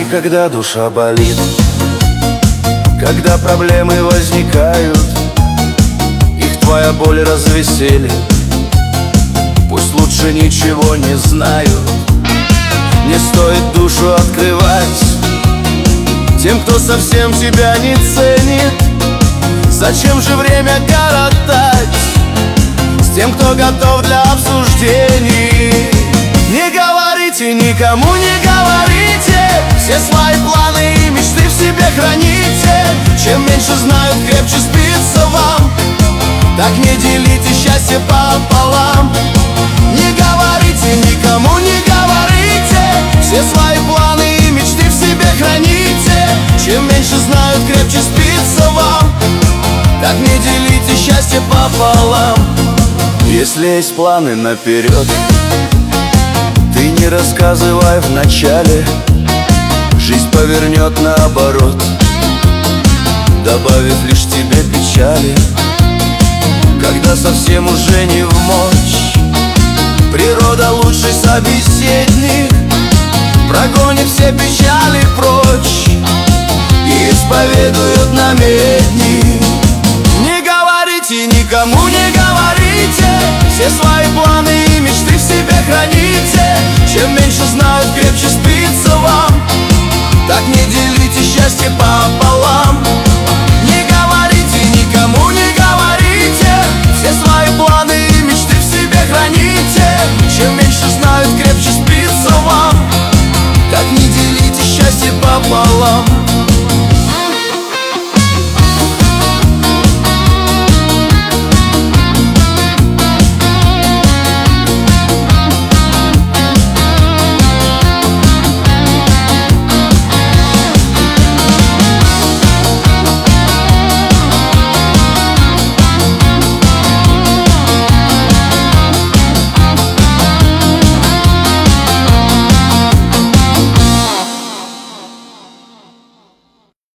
когда душа болит, когда проблемы возникают, их твоя боль развеселит. Пусть лучше ничего не знают, не стоит душу открывать тем, кто совсем тебя не ценит. Зачем же время коротать с тем, кто готов для обсуждений? Не говорите, никому не говорите, все свои планы и мечты в себе храните. Чем меньше знают, крепче спится вам, так не делите счастье пополам. Не говорите, никому не говорите, все свои планы и мечты в себе храните. Чем меньше знают, крепче спится вам, так не делите счастье пополам. Если есть планы наперед, ты не рассказывай вначале, жизнь повернет наоборот, добавив лишь тебе печали. Когда совсем уже не вмочь, природа лучший собеседник, прогонит все печали прочь и исповедует намедни. Не говорите, никому не говорите, все свои планы и мечты в себе храните. Чем меньше знают, крепче спится вам, так не делите счастье пополам.